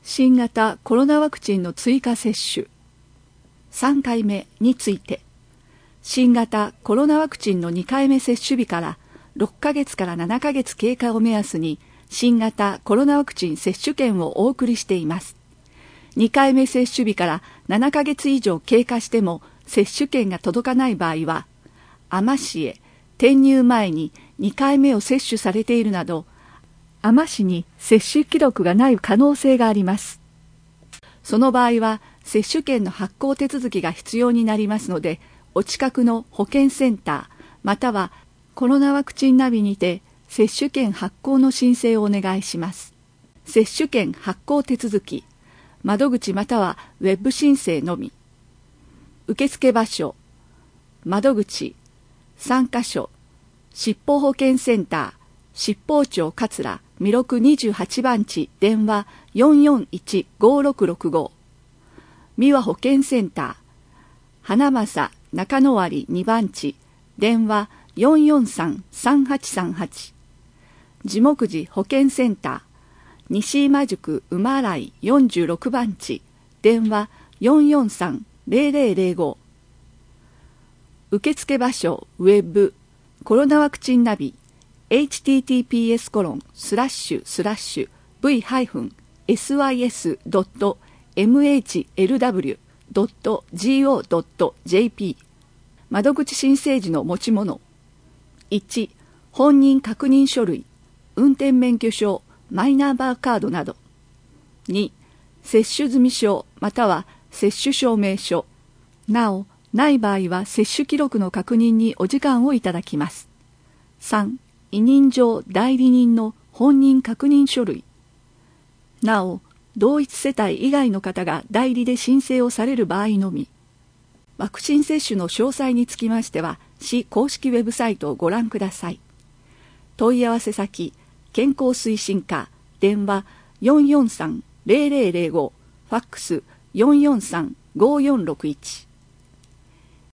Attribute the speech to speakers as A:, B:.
A: 新型コロナワクチンの追加接種3回目について、新型コロナワクチンの2回目接種日から6ヶ月から7ヶ月経過を目安に新型コロナワクチン接種券をお送りしています。2回目接種日から7ヶ月以上経過しても接種券が届かない場合は、AMA市へ転入前に2回目を接種されているなど、AMA市に接種記録がない可能性があります。その場合は接種券の発行手続きが必要になりますので、お近くの保健センターまたはコロナワクチンナビにて接種券発行の申請をお願いします。接種券発行手続き、窓口またはウェブ申請のみ。受付場所、窓口、3カ所、疾病保健センター、疾病庁桂弥勒28番地電話 441-5665 三和保健センター花正中野割2番地電話 443-3838 地木寺保健センター西今宿馬来46番地電話 443-0005 受付場所ウェブコロナワクチンナビhttps://v-sys.mhlw.go.jp 窓口申請時の持ち物 1. 本人確認書類運転免許証マイナンバーカードなど 2. 接種済証または接種証明書なおない場合は接種記録の確認にお時間をいただきます。 3. 委任状代理人の本人確認書類なお同一世帯以外の方が代理で申請をされる場合のみ。ワクチン接種の詳細につきましては市公式ウェブサイトをご覧ください。問い合わせ先健康推進課電話 443-0005 ファックス 443-5461